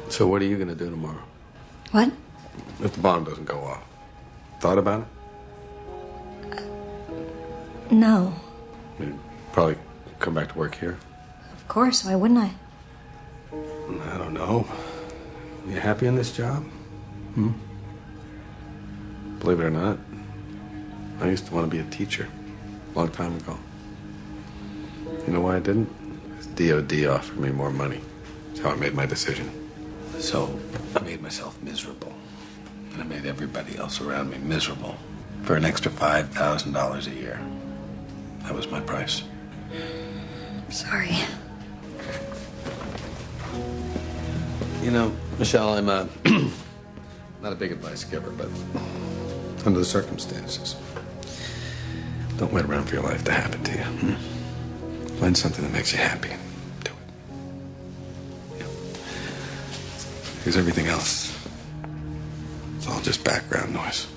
So what are you going to do tomorrow? What? If the bomb doesn't go off. Thought about it? No. You'd probably come back to work here? Of course, why wouldn't I? I don't know. You happy in this job? Believe it or not, I used to want to be a teacher a long time ago. You know why I didn't? Because DOD offered me more money. That's how I made my decision. So I made myself miserable. And I made everybody else around me miserable for an extra $5,000 a year. That was my price. Sorry. You know, Michelle, I'm not a big advice giver, but under the circumstances, don't wait around for your life to happen to you. Find something that makes you happy. Do it. Yeah. Because everything else, it's all just background noise.